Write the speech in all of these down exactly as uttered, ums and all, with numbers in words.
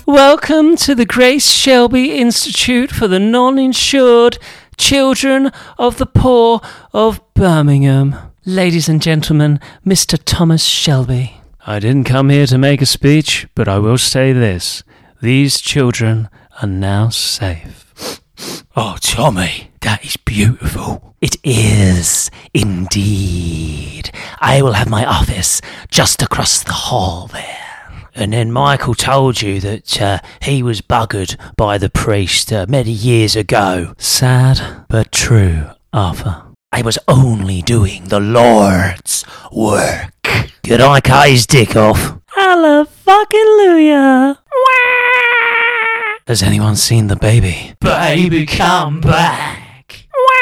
Welcome to the Grace Shelby Institute for the Non-Insured Children of the Poor of Birmingham. Ladies and gentlemen, Mister Thomas Shelby. I didn't come here to make a speech, but I will say this. These children are now safe. Oh, Tommy, that is beautiful. It is, indeed. I will have my office just across the hall there. And then Michael told you that uh, he was buggered by the priest uh, many years ago. Sad, but true, Arthur. I was only doing the Lord's work. Could I cut his dick off? Hallelujah. Has anyone seen the baby? Baby, come back.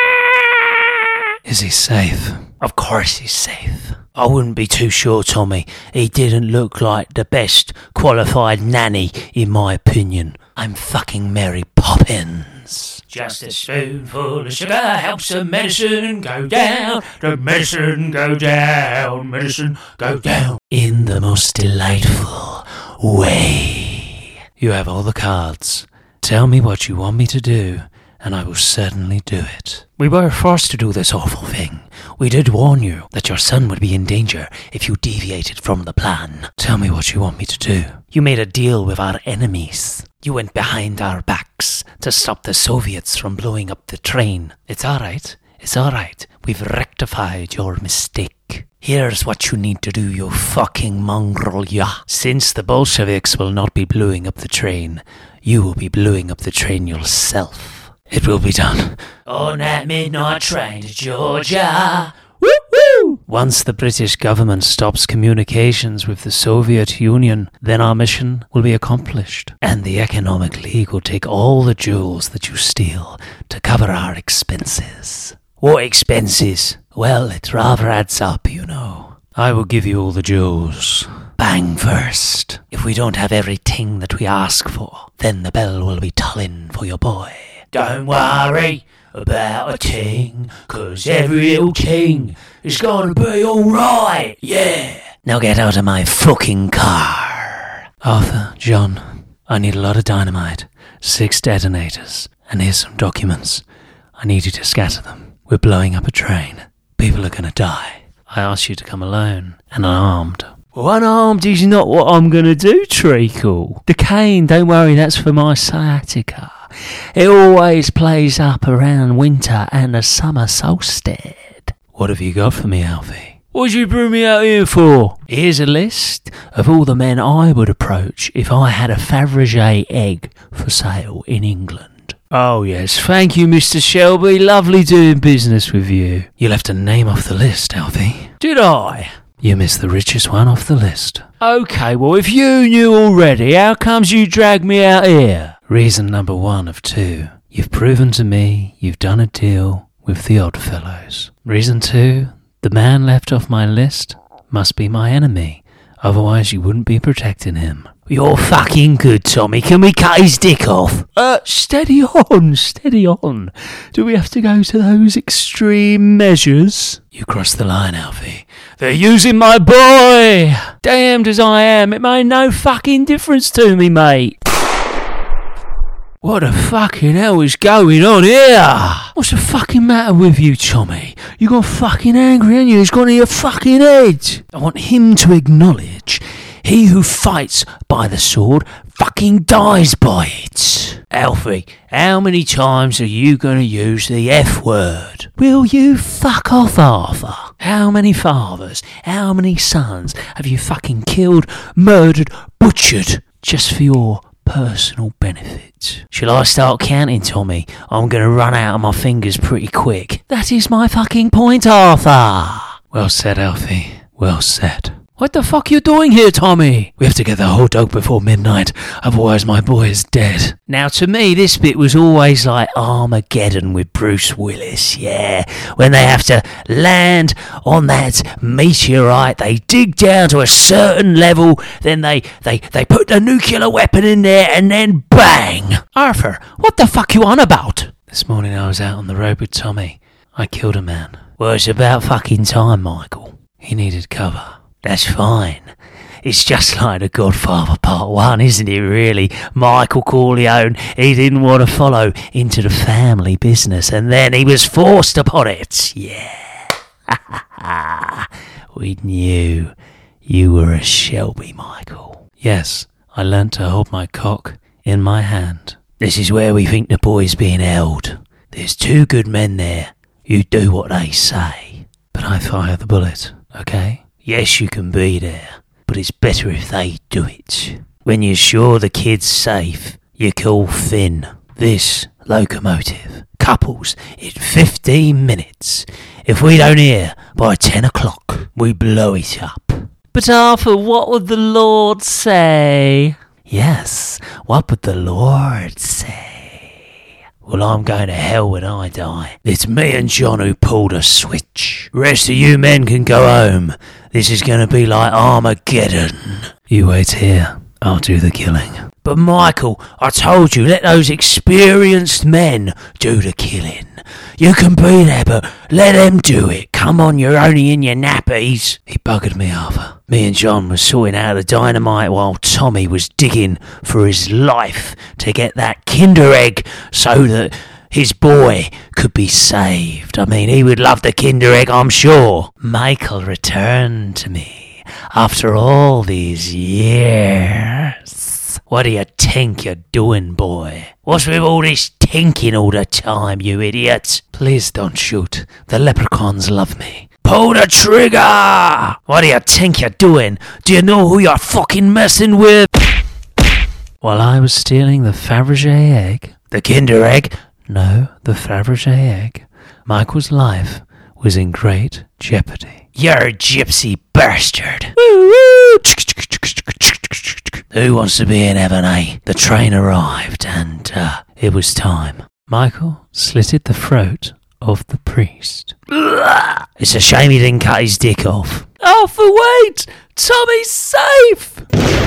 Is he safe? Of course he's safe. I wouldn't be too sure, Tommy. He didn't look like the best qualified nanny, in my opinion. I'm fucking Mary Poppins. Just a spoonful of sugar helps the medicine go down. The medicine go down. Medicine go down. In the most delightful way. You have all the cards. Tell me what you want me to do, and I will certainly do it. We were forced to do this awful thing. We did warn you that your son would be in danger if you deviated from the plan. Tell me what you want me to do. You made a deal with our enemies. You went behind our backs to stop the Soviets from blowing up the train. It's all right. It's all right. We've rectified your mistake. Here's what you need to do, you fucking mongrel, yeah. Since the Bolsheviks will not be blowing up the train, you will be blowing up the train yourself. It will be done. On that midnight train to Georgia. Woo-woo! Once the British government stops communications with the Soviet Union, then our mission will be accomplished. And the Economic League will take all the jewels that you steal to cover our expenses. What expenses? Well, it rather adds up, you know. I will give you all the jewels. Bang first. If we don't have everything that we ask for, then the bell will be tolling for your boy. Don't worry about a thing, 'cause every little thing is gonna be alright, yeah. Now get out of my fucking car. Arthur, John, I need a lot of dynamite, six detonators, and here's some documents. I need you to scatter them. We're blowing up a train. People are gonna die. I ask you to come alone and unarmed. Unarmed is not what I'm gonna do, Treacle. The cane, don't worry, that's for my sciatica. It always plays up around winter and the summer solstice. What have you got for me, Alfie? What'd you bring me out here for? Here's a list of all the men I would approach if I had a Fabergé egg for sale in England. Oh yes, thank you, Mister Shelby. Lovely doing business with you. You left a name off the list, Alfie. Did I? You missed the richest one off the list. Okay, well, if you knew already, how comes you dragged me out here? Reason number one of two. You've proven to me you've done a deal with the Oddfellows. Reason two, the man left off my list must be my enemy. Otherwise you wouldn't be protecting him. You're fucking good, Tommy. Can we cut his dick off? Uh, steady on, steady on. Do we have to go to those extreme measures? You crossed the line, Alfie. They're using my boy! Damned as I am, it made no fucking difference to me, mate. What the fucking hell is going on here? What's the fucking matter with you, Tommy? You got fucking angry, ain't you? It's gone to your fucking head. I want him to acknowledge he who fights by the sword fucking dies by it. Alfie, how many times are you going to use the F word? Will you fuck off, Arthur? How many fathers, how many sons have you fucking killed, murdered, butchered just for your personal benefit? Shall I start counting, Tommy? I'm going to run out of my fingers pretty quick. That is my fucking point, Arthur. Well said, Alfie. Well said. What the fuck you doing here, Tommy? We have to get the whole dog before midnight, otherwise my boy is dead. Now, to me, this bit was always like Armageddon with Bruce Willis, yeah? When they have to land on that meteorite, they dig down to a certain level, then they, they, they put the nuclear weapon in there, and then bang! Arthur, what the fuck you on about? This morning I was out on the road with Tommy. I killed a man. Well, it's about fucking time, Michael. He needed cover. That's fine. it's just like The Godfather Part one, isn't it, really? Michael Corleone, he didn't want to follow into the family business, and then he was forced upon it. Yeah. We knew you were a Shelby, Michael. Yes, I learnt to hold my cock in my hand. This is where we think the boy's being held. There's two good men there who do what they say. But I fire the bullet, okay? Yes, you can be there, but it's better if they do it. When you're sure the kid's safe, you call Finn. This locomotive couples in fifteen minutes. If we don't hear by ten o'clock, we blow it up. But Arthur, what would the Lord say? Yes, what would the Lord say? Well, I'm going to hell when I die. It's me and John who pulled a switch. Rest of you men can go home. This is going to be like Armageddon. You wait here. I'll do the killing. But Michael, I told you, let those experienced men do the killing. You can be there, but let them do it. Come on, you're only in your nappies. He buggered me, Arthur. Me and John were sorting out the dynamite while Tommy was digging for his life to get that Kinder Egg so that his boy could be saved. I mean, he would love the Kinder Egg, I'm sure. Michael returned to me after all these years. What do you think you're doing, boy? What's with all this tinking all the time, you idiot? Please don't shoot. The leprechauns love me. Pull the trigger! What do you think you're doing? Do you know who you're fucking messing with? While I was stealing the Fabergé egg... The Kinder Egg? No, the Fabergé egg. Michael's life was in great jeopardy. You're a gypsy bastard. Woo woo! Who wants to be in heaven, eh? The train arrived and uh, it was time. Michael slitted the throat of the priest. It's a shame he didn't cut his dick off. Arthur, wait! Tommy's safe!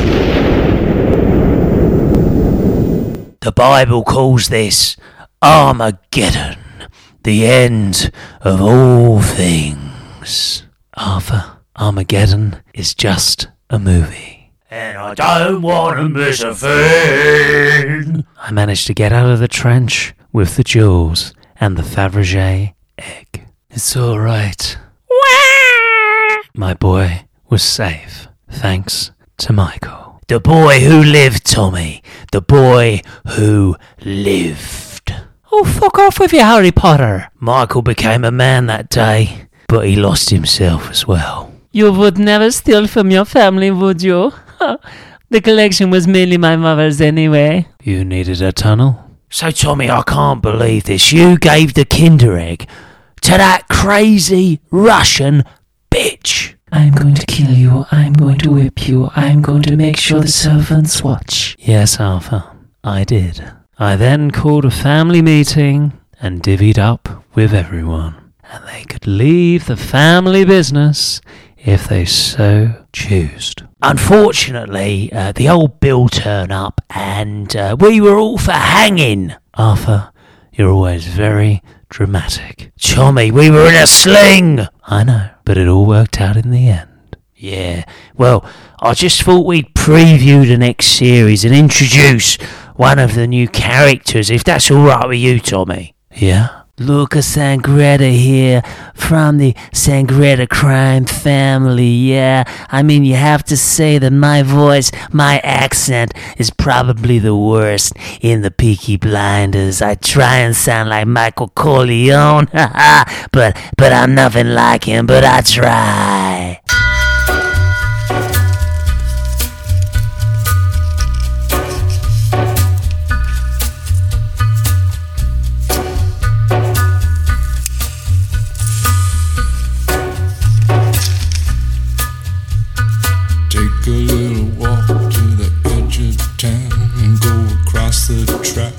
The Bible calls this Armageddon, the end of all things. Arthur, Armageddon is just a movie. And I don't want to miss a thing. I managed to get out of the trench with the jewels and the Fabergé egg. It's all right. My boy was safe, thanks to Michael. The boy who lived, Tommy. The boy who lived. Oh, fuck off with you, Harry Potter. Michael became a man that day, but he lost himself as well. You would never steal from your family, would you? The collection was mainly my mother's anyway. You needed a tunnel? So, Tommy, I can't believe this. You gave the Kinder Egg to that crazy Russian bitch. I'm going to kill you. I'm going to whip you. I'm going to make sure the servants watch. Yes, Arthur, I did. I then called a family meeting and divvied up with everyone. And they could leave the family business if they so choose. Unfortunately, uh, the old Bill turned up and uh, we were all for hanging. Arthur, you're always very dramatic. Tommy, we were in a sling. I know, but it all worked out in the end. Yeah, well, I just thought we'd preview the next series and introduce one of the new characters, if that's all right with you, Tommy. Yeah? Lucas Sangretta here from the Sangretta crime family, yeah. I mean, you have to say that my voice, my accent is probably the worst in the Peaky Blinders. I try and sound like Michael Corleone, but, but I'm nothing like him, but I try. A little walk to the edge of town and go across the track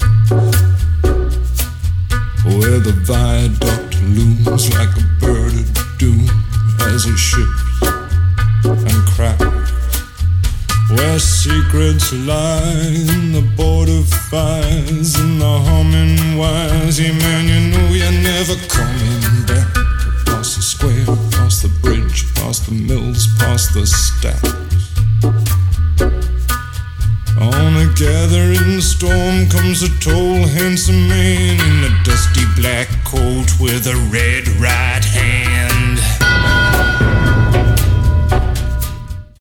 where the viaduct looms like a bird of doom as it ships and cracks, where secrets lie in the border fires and the humming wires. Yeah, man, you know you're never coming back. Across the square, across the bridge, past the mills, past the stacks. gather in the storm comes a tall, handsome man in a dusty black coat with a red right hand.